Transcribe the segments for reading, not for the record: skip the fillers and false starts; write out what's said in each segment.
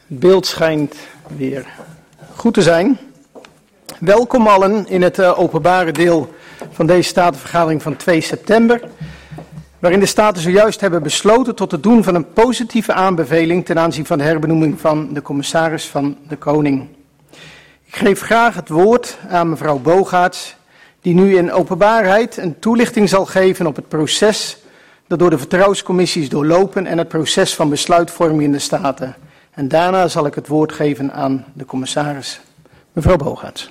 Het beeld schijnt weer goed te zijn. Welkom allen in het openbare deel van deze statenvergadering van 2 september... waarin de Staten zojuist hebben besloten tot het doen van een positieve aanbeveling ten aanzien van de herbenoeming van de commissaris van de Koning. Ik geef graag het woord aan mevrouw Bogaerts, die nu in openbaarheid een toelichting zal geven op het proces dat door de vertrouwenscommissie is doorlopen en het proces van besluitvorming in de Staten. En daarna zal ik het woord geven aan de commissaris. Mevrouw Bogaerts.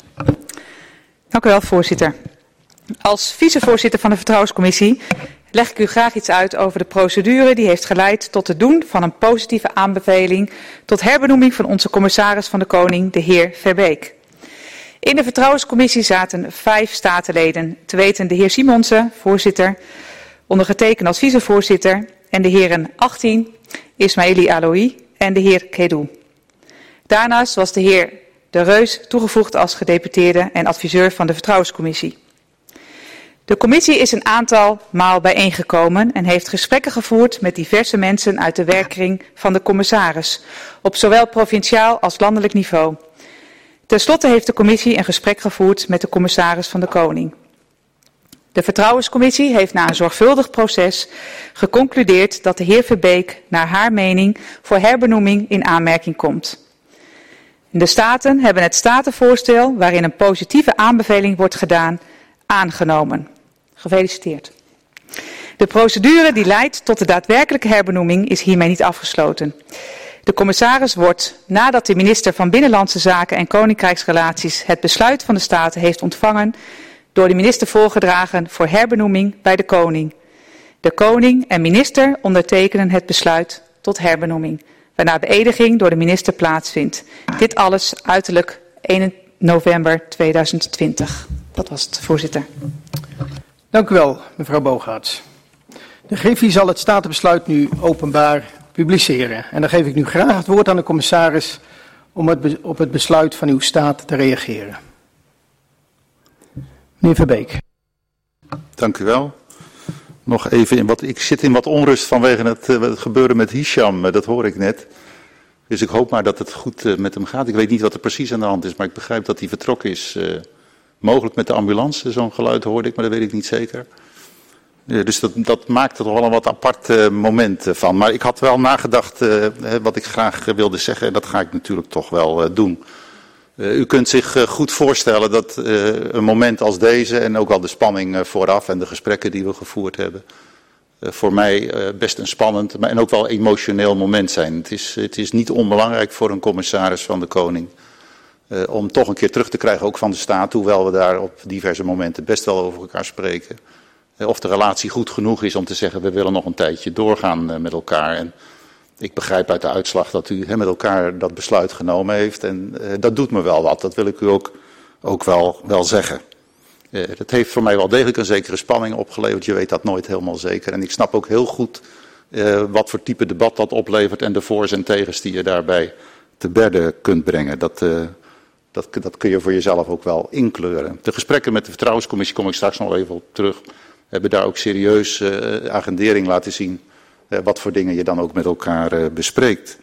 Dank u wel, voorzitter. Als vicevoorzitter van de vertrouwenscommissie leg ik u graag iets uit over de procedure die heeft geleid tot het doen van een positieve aanbeveling tot herbenoeming van onze commissaris van de Koning, de heer Verbeek. In de vertrouwenscommissie zaten 5 statenleden, te weten de heer Simonsen, voorzitter, ondergetekend als vicevoorzitter, en de heren 18, Ismaili Aloui en de heer Kedou. Daarnaast was de heer De Reus toegevoegd als gedeputeerde en adviseur van de vertrouwenscommissie. De commissie is een aantal maal bijeengekomen en heeft gesprekken gevoerd met diverse mensen uit de werkkring van de commissaris, op zowel provinciaal als landelijk niveau. Ten slotte heeft de commissie een gesprek gevoerd met de commissaris van de Koning. De vertrouwenscommissie heeft na een zorgvuldig proces geconcludeerd dat de heer Verbeek naar haar mening voor herbenoeming in aanmerking komt. De Staten hebben het statenvoorstel waarin een positieve aanbeveling wordt gedaan aangenomen. Gefeliciteerd. De procedure die leidt tot de daadwerkelijke herbenoeming is hiermee niet afgesloten. De commissaris wordt, nadat de minister van Binnenlandse Zaken en Koninkrijksrelaties het besluit van de Staten heeft ontvangen, door de minister voorgedragen voor herbenoeming bij de Koning. De Koning en minister ondertekenen het besluit tot herbenoeming, waarna beëdiging door de minister plaatsvindt. Dit alles uiterlijk 1 november 2020. Dat was het, voorzitter. Dank u wel, mevrouw Bogaerts. De Griffie zal het statenbesluit nu openbaar publiceren. En dan geef ik nu graag het woord aan de commissaris om op het besluit van uw staat te reageren. Meneer Verbeek. Dank u wel. Nog even, ik zit in wat onrust vanwege het gebeuren met Hisham, dat hoor ik net. Dus ik hoop maar dat het goed met hem gaat. Ik weet niet wat er precies aan de hand is, maar ik begrijp dat hij vertrokken is. Mogelijk met de ambulance, zo'n geluid hoorde ik, maar dat weet ik niet zeker. Dus dat maakt er toch wel een wat apart moment van. Maar ik had wel nagedacht wat ik graag wilde zeggen en dat ga ik natuurlijk toch wel doen. U kunt zich goed voorstellen dat een moment als deze en ook al de spanning vooraf en de gesprekken die we gevoerd hebben, voor mij best een spannend en ook wel emotioneel moment zijn. Het is niet onbelangrijk voor een commissaris van de Koning om toch een keer terug te krijgen, ook van de staat, hoewel we daar op diverse momenten best wel over elkaar spreken. Of de relatie goed genoeg is om te zeggen, we willen nog een tijdje doorgaan met elkaar. En ik begrijp uit de uitslag dat u met elkaar dat besluit genomen heeft. En dat doet me wel wat, dat wil ik u ook wel zeggen. Dat heeft voor mij wel degelijk een zekere spanning opgeleverd. Je weet dat nooit helemaal zeker. En ik snap ook heel goed wat voor type debat dat oplevert en de voor's en tegens die je daarbij te berde kunt brengen. Dat kun je voor jezelf ook wel inkleuren. De gesprekken met de vertrouwenscommissie, kom ik straks nog even op terug, hebben daar ook serieus agendering laten zien wat voor dingen je dan ook met elkaar bespreekt.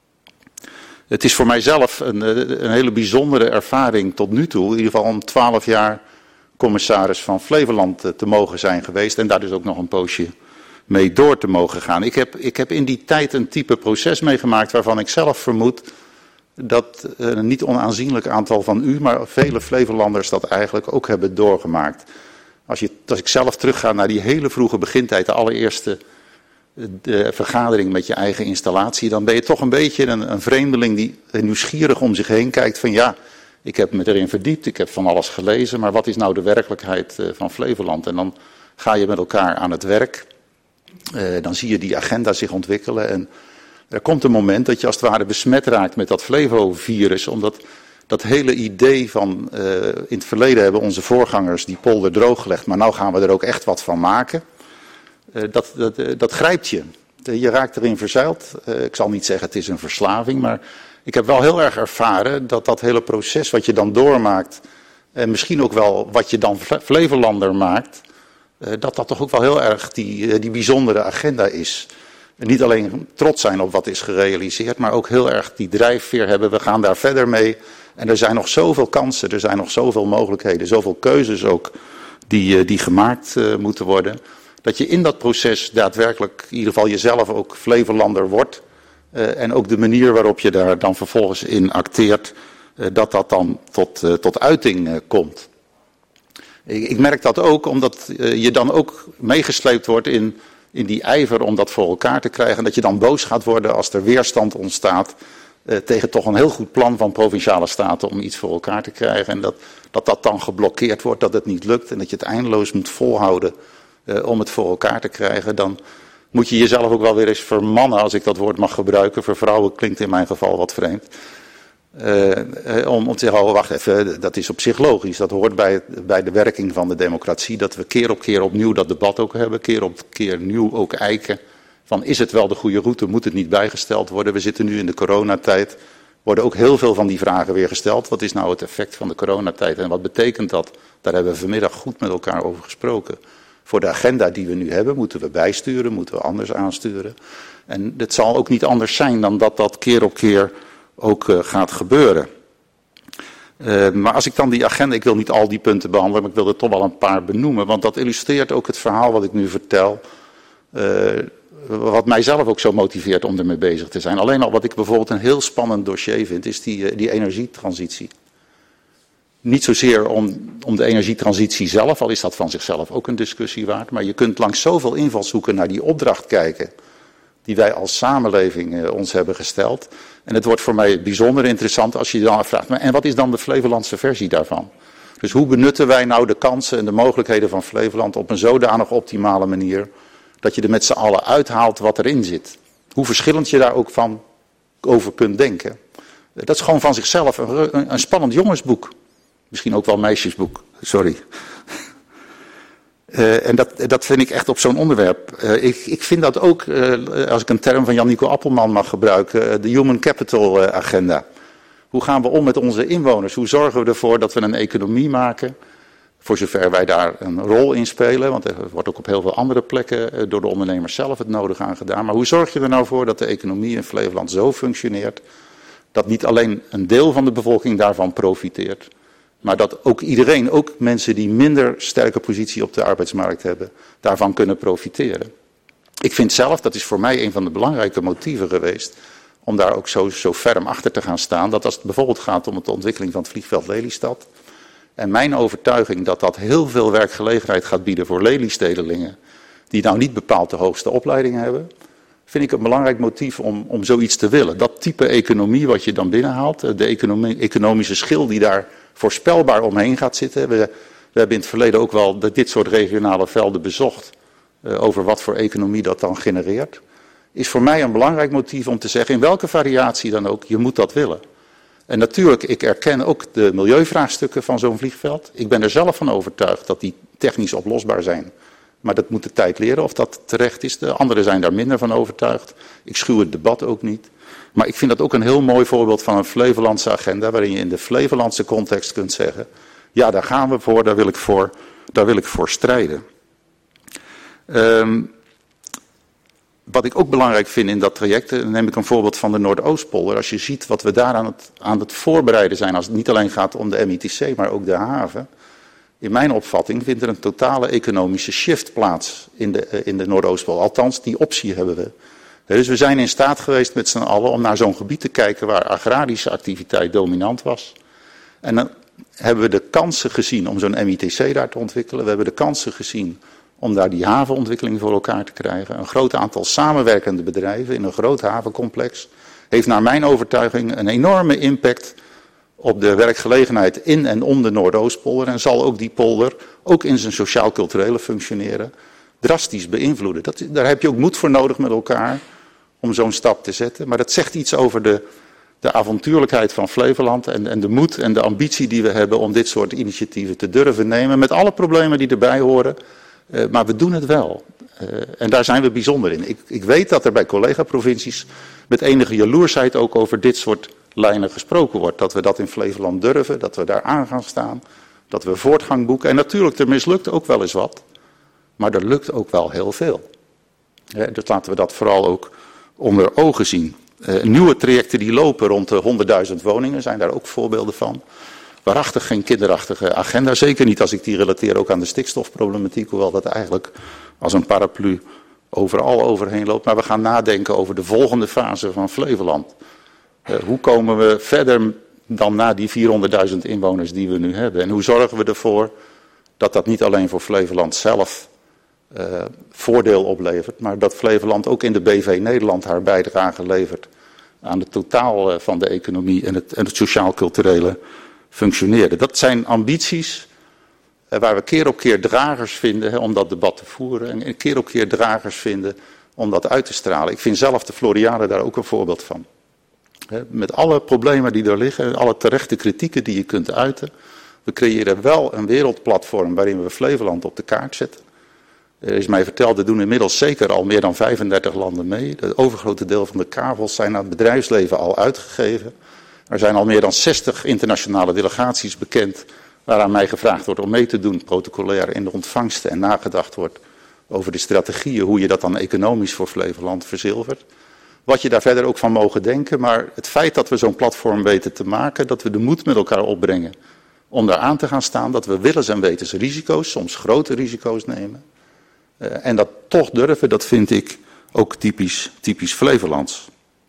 Het is voor mijzelf een hele bijzondere ervaring tot nu toe, in ieder geval om 12 jaar commissaris van Flevoland te mogen zijn geweest en daar dus ook nog een poosje mee door te mogen gaan. Ik heb in die tijd een type proces meegemaakt waarvan ik zelf vermoed dat een niet onaanzienlijk aantal van u, maar vele Flevolanders dat eigenlijk ook hebben doorgemaakt. Als ik zelf terugga naar die hele vroege begintijd, de allereerste vergadering met je eigen installatie, dan ben je toch een beetje een vreemdeling die nieuwsgierig om zich heen kijkt van ja, ik heb me erin verdiept, ik heb van alles gelezen, maar wat is nou de werkelijkheid van Flevoland? En dan ga je met elkaar aan het werk, dan zie je die agenda zich ontwikkelen en er komt een moment dat je als het ware besmet raakt met dat Flevo-virus, omdat dat hele idee van in het verleden hebben onze voorgangers die polder drooggelegd, maar nou gaan we er ook echt wat van maken. Dat grijpt je. Je raakt erin verzeild. Ik zal niet zeggen het is een verslaving, maar ik heb wel heel erg ervaren dat hele proces wat je dan doormaakt en misschien ook wel wat je dan Flevolander maakt, dat toch ook wel heel erg die bijzondere agenda is. niet alleen trots zijn op wat is gerealiseerd, maar ook heel erg die drijfveer hebben. We gaan daar verder mee. En er zijn nog zoveel kansen, er zijn nog zoveel mogelijkheden, zoveel keuzes ook die gemaakt moeten worden. Dat je in dat proces daadwerkelijk in ieder geval jezelf ook Flevolander wordt. En ook de manier waarop je daar dan vervolgens in acteert, dat dan tot uiting komt. Ik merk dat ook omdat je dan ook meegesleept wordt in die ijver om dat voor elkaar te krijgen. En dat je dan boos gaat worden als er weerstand ontstaat tegen toch een heel goed plan van Provinciale Staten om iets voor elkaar te krijgen. En dat dan geblokkeerd wordt, dat het niet lukt en dat je het eindeloos moet volhouden om het voor elkaar te krijgen. Dan moet je jezelf ook wel weer eens vermannen, als ik dat woord mag gebruiken. Voor vrouwen klinkt in mijn geval wat vreemd. Om te zeggen, wacht even, dat is op zich logisch. Dat hoort bij de werking van de democratie. Dat we keer op keer opnieuw dat debat ook hebben. Keer op keer nieuw ook eiken. Van is het wel de goede route? Moet het niet bijgesteld worden? We zitten nu in de coronatijd. Worden ook heel veel van die vragen weer gesteld. Wat is nou het effect van de coronatijd? En wat betekent dat? Daar hebben we vanmiddag goed met elkaar over gesproken. Voor de agenda die we nu hebben, moeten we bijsturen, moeten we anders aansturen. En het zal ook niet anders zijn dan dat keer op keer ook gaat gebeuren. Maar als ik dan die agenda, ik wil niet al die punten behandelen, maar ik wil er toch wel een paar benoemen. Want dat illustreert ook het verhaal wat ik nu vertel. Wat mij zelf ook zo motiveert om ermee bezig te zijn. Alleen al wat ik bijvoorbeeld een heel spannend dossier vind, is die energietransitie. Niet zozeer om de energietransitie zelf, al is dat van zichzelf ook een discussie waard. Maar je kunt langs zoveel invalshoeken naar die opdracht kijken die wij als samenleving ons hebben gesteld. En het wordt voor mij bijzonder interessant als je je dan afvraagt, en wat is dan de Flevolandse versie daarvan? Dus hoe benutten wij nou de kansen en de mogelijkheden van Flevoland op een zodanig optimale manier, dat je er met z'n allen uithaalt wat erin zit? Hoe verschillend je daar ook van over kunt denken. Dat is gewoon van zichzelf een spannend jongensboek. Misschien ook wel meisjesboek, sorry. En dat vind ik echt op zo'n onderwerp. Ik vind dat ook, als ik een term van Jan-Nico Appelman mag gebruiken, de Human Capital Agenda. Hoe gaan we om met onze inwoners? Hoe zorgen we ervoor dat we een economie maken? Voor zover wij daar een rol in spelen, want er wordt ook op heel veel andere plekken door de ondernemers zelf het nodige aan gedaan. Maar hoe zorg je er nou voor dat de economie in Flevoland zo functioneert, dat niet alleen een deel van de bevolking daarvan profiteert, maar dat ook iedereen, ook mensen die minder sterke positie op de arbeidsmarkt hebben, daarvan kunnen profiteren. Ik vind zelf, dat is voor mij een van de belangrijke motieven geweest, om daar ook zo ferm achter te gaan staan, dat als het bijvoorbeeld gaat om de ontwikkeling van het vliegveld Lelystad, en mijn overtuiging dat heel veel werkgelegenheid gaat bieden voor Lelystedelingen, die nou niet bepaald de hoogste opleiding hebben, vind ik een belangrijk motief om zoiets te willen. Dat type economie wat je dan binnenhaalt, de economische schil die daar voorspelbaar omheen gaat zitten. We hebben in het verleden ook wel dit soort regionale velden bezocht over wat voor economie dat dan genereert. Is voor mij een belangrijk motief om te zeggen, in welke variatie dan ook, je moet dat willen. En natuurlijk, ik erken ook de milieuvraagstukken van zo'n vliegveld. Ik ben er zelf van overtuigd dat die technisch oplosbaar zijn. Maar dat moet de tijd leren of dat terecht is. De anderen zijn daar minder van overtuigd. Ik schuw het debat ook niet. Maar ik vind dat ook een heel mooi voorbeeld van een Flevolandse agenda, waarin je in de Flevolandse context kunt zeggen, ja, daar gaan we voor, daar wil ik voor strijden. Wat ik ook belangrijk vind in dat traject, dan neem ik een voorbeeld van de Noordoostpolder. Als je ziet wat we daar aan het voorbereiden zijn, als het niet alleen gaat om de MITC, maar ook de haven. In mijn opvatting vindt er een totale economische shift plaats in de Noordoostpolder. Althans, die optie hebben we. Dus we zijn in staat geweest met z'n allen om naar zo'n gebied te kijken waar agrarische activiteit dominant was. En dan hebben we de kansen gezien om zo'n MITC daar te ontwikkelen. We hebben de kansen gezien om daar die havenontwikkeling voor elkaar te krijgen. Een groot aantal samenwerkende bedrijven in een groot havencomplex heeft naar mijn overtuiging een enorme impact op de werkgelegenheid in en om de Noordoostpolder. En zal ook die polder, ook in zijn sociaal-culturele functioneren, drastisch beïnvloeden. Daar heb je ook moed voor nodig met elkaar om zo'n stap te zetten. Maar dat zegt iets over de avontuurlijkheid van Flevoland en de moed en de ambitie die we hebben om dit soort initiatieven te durven nemen. Met alle problemen die erbij horen. Maar we doen het wel. En daar zijn we bijzonder in. Ik weet dat er bij collega-provincies met enige jaloersheid ook over dit soort lijnen gesproken wordt. Dat we dat in Flevoland durven, dat we daar aan gaan staan, dat we voortgang boeken. En natuurlijk, er mislukt ook wel eens wat. Maar er lukt ook wel heel veel. Dus laten we dat vooral ook onder ogen zien. Nieuwe trajecten die lopen rond de 100.000 woningen zijn daar ook voorbeelden van. Waarachtig geen kinderachtige agenda. Zeker niet als ik die relateer ook aan de stikstofproblematiek. Hoewel dat eigenlijk als een paraplu overal overheen loopt. Maar we gaan nadenken over de volgende fase van Flevoland. Hoe komen we verder dan na die 400.000 inwoners die we nu hebben? En hoe zorgen we ervoor dat dat niet alleen voor Flevoland zelf voordeel oplevert. Maar dat Flevoland ook in de BV Nederland haar bijdrage levert aan het totaal van de economie en het sociaal-culturele functioneren. Dat zijn ambities waar we keer op keer dragers vinden om dat debat te voeren. En keer op keer dragers vinden om dat uit te stralen. Ik vind zelf de Floriade daar ook een voorbeeld van. Met alle problemen die er liggen, alle terechte kritieken die je kunt uiten. We creëren wel een wereldplatform waarin we Flevoland op de kaart zetten. Er is mij verteld, er doen inmiddels zeker al meer dan 35 landen mee. Het overgrote deel van de kavels zijn aan het bedrijfsleven al uitgegeven. Er zijn al meer dan 60 internationale delegaties bekend waaraan mij gevraagd wordt om mee te doen, protocolair in de ontvangsten en nagedacht wordt over de strategieën, hoe je dat dan economisch voor Flevoland verzilvert. Wat je daar verder ook van mogen denken, maar het feit dat we zo'n platform weten te maken, dat we de moed met elkaar opbrengen om daar aan te gaan staan, dat we willens en wetens risico's, soms grote risico's nemen. En dat toch durven, dat vind ik ook typisch Flevolands.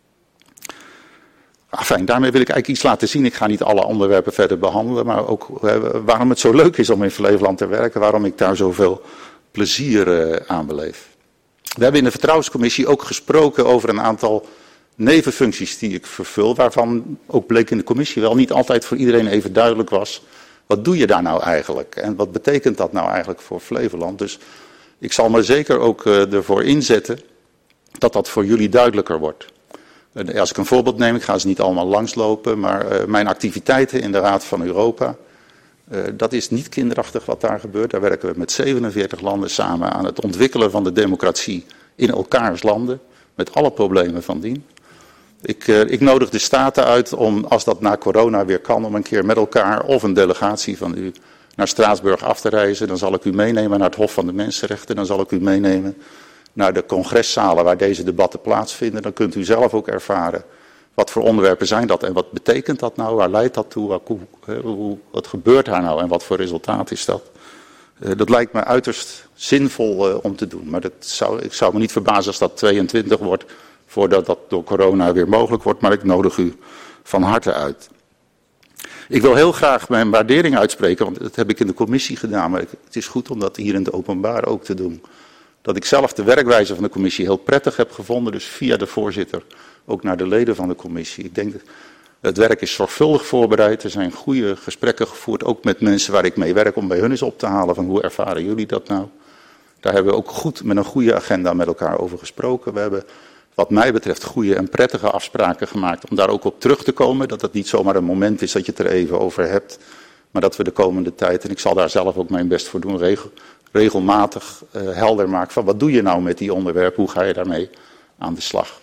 Enfin, daarmee wil ik eigenlijk iets laten zien. Ik ga niet alle onderwerpen verder behandelen, maar ook waarom het zo leuk is om in Flevoland te werken, waarom ik daar zoveel plezier aan beleef. We hebben in de Vertrouwenscommissie ook gesproken over een aantal nevenfuncties die ik vervul, waarvan ook bleek in de commissie wel niet altijd voor iedereen even duidelijk was. Wat doe je daar nou eigenlijk? En wat betekent dat nou eigenlijk voor Flevoland? Dus ik zal me zeker ook ervoor inzetten dat dat voor jullie duidelijker wordt. Als ik een voorbeeld neem, ik ga ze niet allemaal langslopen, maar mijn activiteiten in de Raad van Europa, dat is niet kinderachtig wat daar gebeurt. Daar werken we met 47 landen samen aan het ontwikkelen van de democratie in elkaars landen, met alle problemen van dien. Ik nodig de staten uit om, als dat na corona weer kan, om een keer met elkaar of een delegatie van u naar Straatsburg af te reizen. Dan zal ik u meenemen naar het Hof van de Mensenrechten, dan zal ik u meenemen naar de congresszalen waar deze debatten plaatsvinden. Dan kunt u zelf ook ervaren wat voor onderwerpen zijn dat en wat betekent dat nou, waar leidt dat toe, wat gebeurt daar nou en wat voor resultaat is dat. Dat lijkt me uiterst zinvol om te doen, maar ik zou me niet verbazen als dat 22 wordt voordat dat door corona weer mogelijk wordt, maar ik nodig u van harte uit. Ik wil heel graag mijn waardering uitspreken, want dat heb ik in de commissie gedaan, maar het is goed om dat hier in de openbaar ook te doen. Dat ik zelf de werkwijze van de commissie heel prettig heb gevonden, dus via de voorzitter ook naar de leden van de commissie. Ik denk dat het werk is zorgvuldig voorbereid, er zijn goede gesprekken gevoerd, ook met mensen waar ik mee werk, om bij hun eens op te halen van hoe ervaren jullie dat nou. Daar hebben we ook goed met een goede agenda met elkaar over gesproken. We hebben wat mij betreft goede en prettige afspraken gemaakt om daar ook op terug te komen. Dat het niet zomaar een moment is dat je het er even over hebt, maar dat we de komende tijd, en ik zal daar zelf ook mijn best voor doen, regelmatig helder maken van wat doe je nou met die onderwerpen, hoe ga je daarmee aan de slag.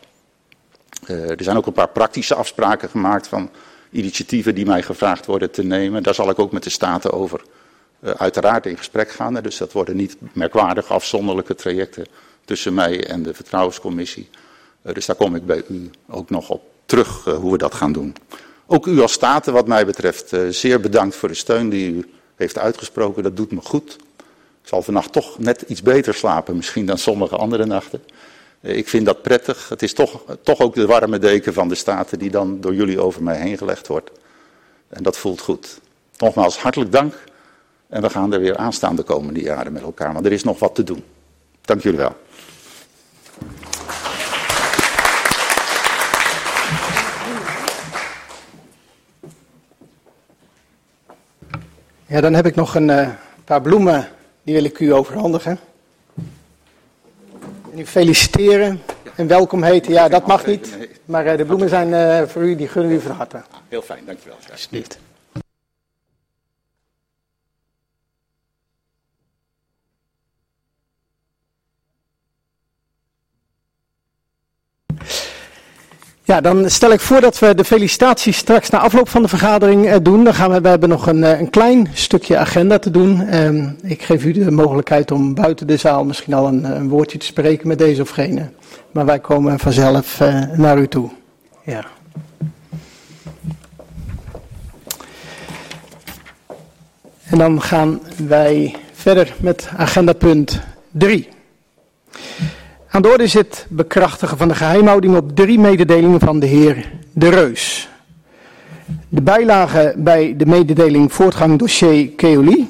Er zijn ook een paar praktische afspraken gemaakt van initiatieven die mij gevraagd worden te nemen. Daar zal ik ook met de staten over uiteraard in gesprek gaan. Dus dat worden niet merkwaardige afzonderlijke trajecten tussen mij en de Vertrouwenscommissie. Dus daar kom ik bij u ook nog op terug hoe we dat gaan doen. Ook u als staten wat mij betreft zeer bedankt voor de steun die u heeft uitgesproken. Dat doet me goed. Ik zal vannacht toch net iets beter slapen misschien dan sommige andere nachten. Ik vind dat prettig. Het is toch ook de warme deken van de staten die dan door jullie over mij heen gelegd wordt. En dat voelt goed. Nogmaals hartelijk dank. En we gaan er weer aan staan de komende jaren met elkaar. Want er is nog wat te doen. Dank jullie wel. Ja, dan heb ik nog een paar bloemen, die wil ik u overhandigen. En u feliciteren en welkom heten. Ja, dat mag niet, maar de bloemen zijn voor u, die gunnen u van harte. Heel fijn, dankjewel. Alsjeblieft. Ja, dan stel ik voor dat we de felicitaties straks na afloop van de vergadering doen. Dan we hebben nog een klein stukje agenda te doen. Ik geef u de mogelijkheid om buiten de zaal misschien al een woordje te spreken met deze of gene. Maar wij komen vanzelf naar u toe. Ja. En dan gaan wij verder met agenda punt 3. Aan de orde is het bekrachtigen van de geheimhouding op 3 mededelingen van de heer De Reus. De bijlage bij de mededeling voortgang dossier Keolie.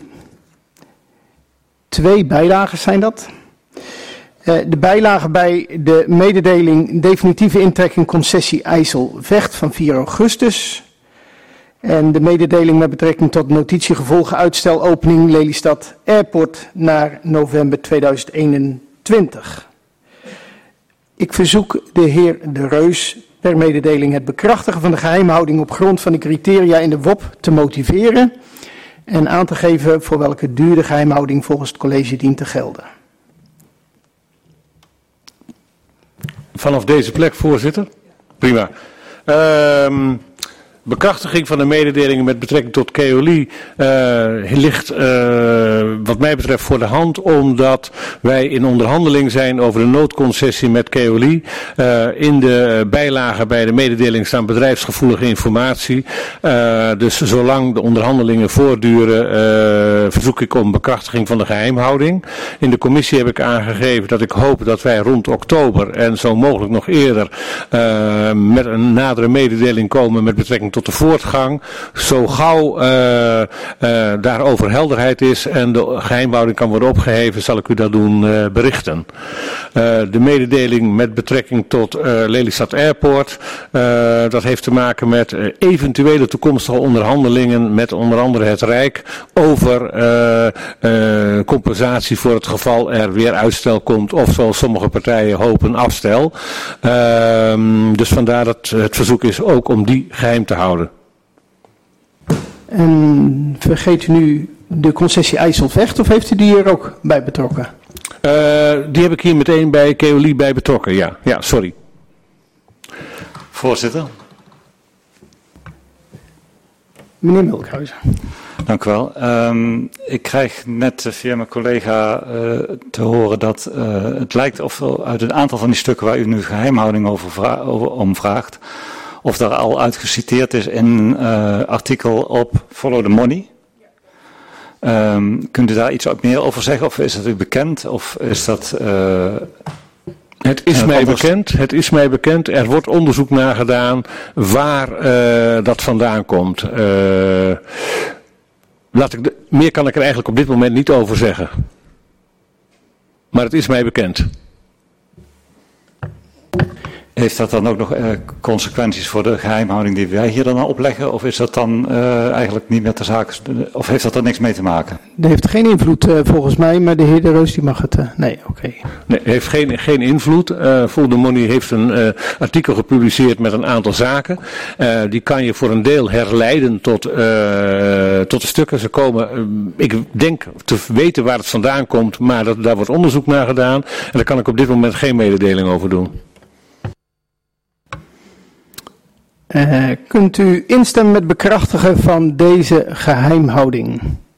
2 bijlagen zijn dat. De bijlage bij de mededeling definitieve intrekking concessie IJsselvecht van 4 augustus. En de mededeling met betrekking tot notitiegevolgen uitstel opening Lelystad Airport naar november 2021. Ik verzoek de heer De Reus per mededeling het bekrachtigen van de geheimhouding op grond van de criteria in de WOP te motiveren en aan te geven voor welke duur de geheimhouding volgens het college dient te gelden. Vanaf deze plek, voorzitter? Prima. Bekrachtiging van de mededelingen met betrekking tot Keolie ligt wat mij betreft voor de hand, omdat wij in onderhandeling zijn over de noodconcessie met Keolie. In de bijlage bij de mededeling staan bedrijfsgevoelige informatie. Dus zolang de onderhandelingen voortduren, verzoek ik om bekrachtiging van de geheimhouding. In de commissie heb ik aangegeven dat ik hoop dat wij rond oktober en zo mogelijk nog eerder met een nadere mededeling komen met betrekking tot de voortgang. Zo gauw daarover helderheid is en de geheimhouding kan worden opgeheven, zal ik u dat doen berichten. De mededeling met betrekking tot Lelystad Airport, dat heeft te maken met eventuele toekomstige onderhandelingen met onder andere het Rijk over compensatie voor het geval er weer uitstel komt of zoals sommige partijen hopen afstel. Dus vandaar dat het verzoek is ook om die geheim te houden. En vergeet u nu de concessie IJsselvecht of heeft u die er ook bij betrokken? Die heb ik hier meteen bij Keolie bij betrokken, ja. Ja, sorry. Voorzitter. Meneer Mulkhuizen. Dank u wel. Ik krijg net via mijn collega te horen dat het lijkt of uit een aantal van die stukken waar u nu geheimhouding om vraagt, of daar al uitgeciteerd is in een artikel op Follow the Money. Kunt u daar iets meer over zeggen? Of is dat u bekend? Of is dat... Het is mij bekend. Er wordt onderzoek naar gedaan waar dat vandaan komt. Meer kan ik er eigenlijk op dit moment niet over zeggen. Maar het is mij bekend. Heeft dat dan ook nog consequenties voor de geheimhouding die wij hier dan opleggen? Of is dat dan eigenlijk niet meer ter zake? Of heeft dat er niks mee te maken? Dat heeft geen invloed volgens mij, maar de heer De Reus die mag het... Nee, oké. Nee, heeft geen invloed. Follow the Money heeft een artikel gepubliceerd met een aantal zaken. Die kan je voor een deel herleiden tot de stukken. Ze komen, ik denk te weten waar het vandaan komt, maar daar wordt onderzoek naar gedaan. En daar kan ik op dit moment geen mededeling over doen. Kunt u instemmen met bekrachtigen van deze geheimhouding?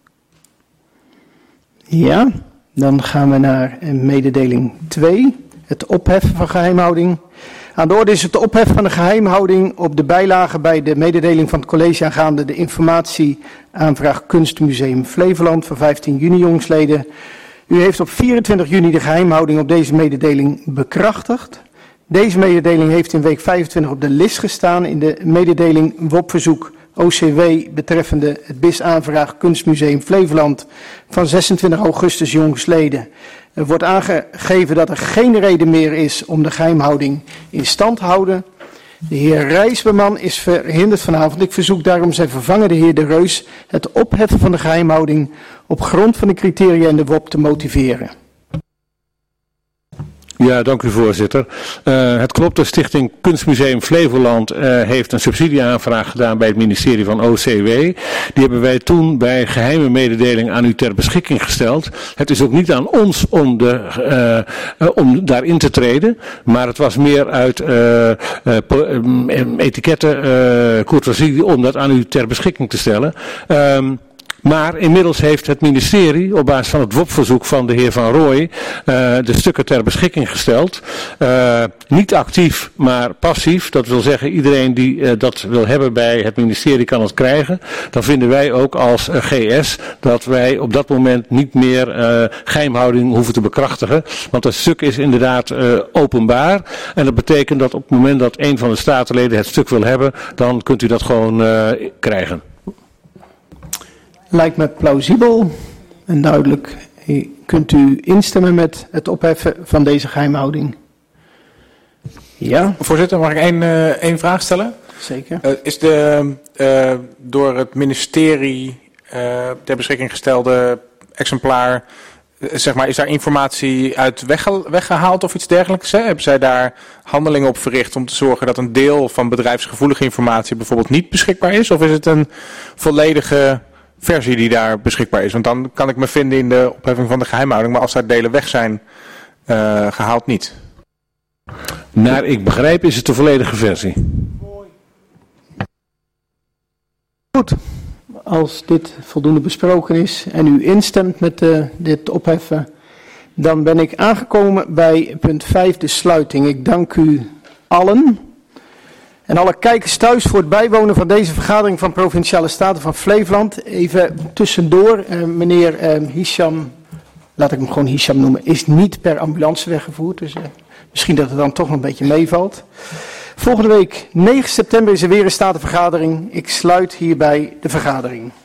Ja, dan gaan we naar mededeling 2, het opheffen van geheimhouding. Aan de orde is het opheffen van de geheimhouding op de bijlage bij de mededeling van het college aangaande de informatieaanvraag Kunstmuseum Flevoland van 15 juni jongsleden. U heeft op 24 juni de geheimhouding op deze mededeling bekrachtigd. Deze mededeling heeft in week 25 op de lijst gestaan in de mededeling WOP-verzoek OCW betreffende het BIS-aanvraag Kunstmuseum Flevoland van 26 augustus jongsleden. Er wordt aangegeven dat er geen reden meer is om de geheimhouding in stand te houden. De heer Rijsberman is verhinderd vanavond. Ik verzoek daarom zijn vervanger, de heer De Reus, het opheffen van de geheimhouding op grond van de criteria in de WOP te motiveren. Ja, dank u voorzitter. Het klopt, de Stichting Kunstmuseum Flevoland heeft een subsidieaanvraag gedaan bij het ministerie van OCW. Die hebben wij toen bij geheime mededeling aan u ter beschikking gesteld. Het is ook niet aan ons om daarin te treden, maar het was meer uit etiketten, courtoisie om dat aan u ter beschikking te stellen. Maar inmiddels heeft het ministerie op basis van het WOP-verzoek van de heer Van Rooij de stukken ter beschikking gesteld. Niet actief, maar passief. Dat wil zeggen, iedereen die dat wil hebben bij het ministerie kan het krijgen. Dan vinden wij ook als GS dat wij op dat moment niet meer geheimhouding hoeven te bekrachtigen. Want het stuk is inderdaad openbaar. En dat betekent dat op het moment dat een van de statenleden het stuk wil hebben, dan kunt u dat gewoon krijgen. Lijkt me plausibel en duidelijk. Kunt u instemmen met het opheffen van deze geheimhouding? Ja. Voorzitter, mag ik één vraag stellen? Zeker. Is door het ministerie ter beschikking gestelde exemplaar, zeg maar, is daar informatie uit weggehaald of iets dergelijks? Hè? Hebben zij daar handelingen op verricht om te zorgen dat een deel van bedrijfsgevoelige informatie bijvoorbeeld niet beschikbaar is? Of is het een volledige versie die daar beschikbaar is? Want dan kan ik me vinden in de opheffing van de geheimhouding, maar als daar delen weg zijn gehaald niet. Naar ik begrijp is het de volledige versie. Goed, als dit voldoende besproken is en u instemt met dit opheffen, dan ben ik aangekomen bij punt 5, de sluiting. Ik dank u allen. En alle kijkers thuis voor het bijwonen van deze vergadering van Provinciale Staten van Flevoland. Even tussendoor, meneer Hisham, laat ik hem gewoon Hisham noemen, is niet per ambulance weggevoerd. Dus misschien dat het dan toch nog een beetje meevalt. Volgende week, 9 september, is er weer een statenvergadering. Ik sluit hierbij de vergadering.